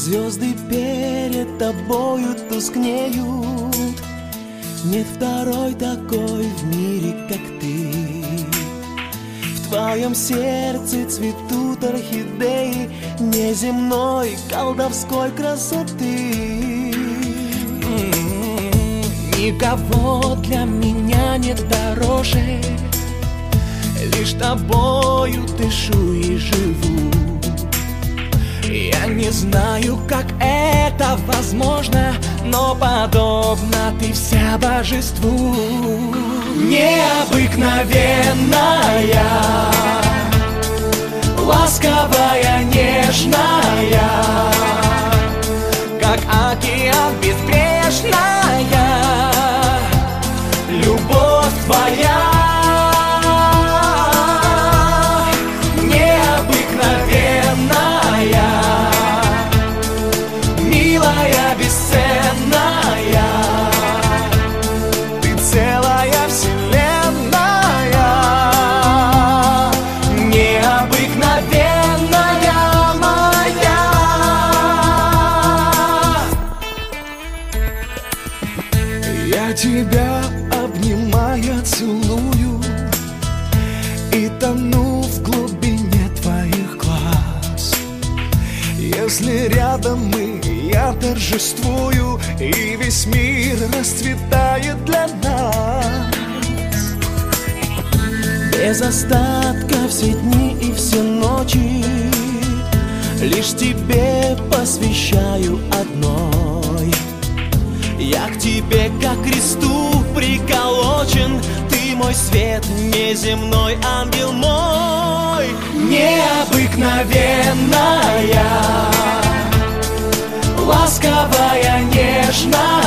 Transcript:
Звезды перед тобою тускнеют. Нет второй такой в мире, как ты. В твоем сердце цветут орхидеи неземной колдовской красоты. Никого для меня нет дороже, лишь тобою дышу и живу. Я не знаю, как это возможно, но подобна ты вся божеству. Необыкновенная, ласковая, нежная, как океан безбрежная, любовь твоя. Милая, бесценная, ты целая вселенная, необыкновенная моя. Я тебя обнимая целую и тону в глубине твоих глаз. Если рядом мы, я торжествую, и весь мир расцветает для нас. Без остатка все дни и все ночи лишь тебе посвящаю одной. Я к тебе, как к кресту приколочен, ты мой свет, неземной ангел мой. Необыкновенная, ласковая, нежная,